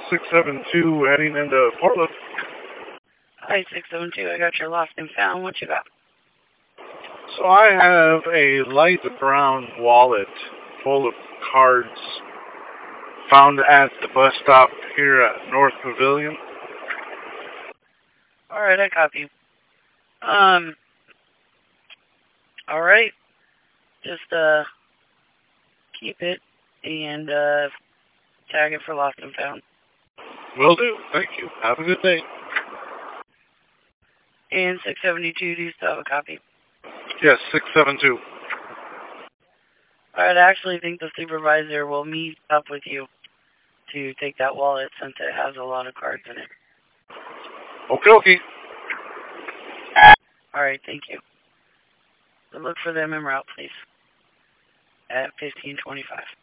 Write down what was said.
672 heading into Portland. Hi, 672. I got your lost and found. What you got? So I have a light brown wallet full of cards found at the bus stop here at North Pavilion. Alright, I copy. Alright. Just, keep it and, tag it for lost and found. Will do. Thank you. Have a good day. And 672, do you still have a copy? Yes, 672. Alright, I actually think the supervisor will meet up with you to take that wallet since it has a lot of cards in it. Okie dokie. Alright, thank you. So look for them en route, please. At 1525.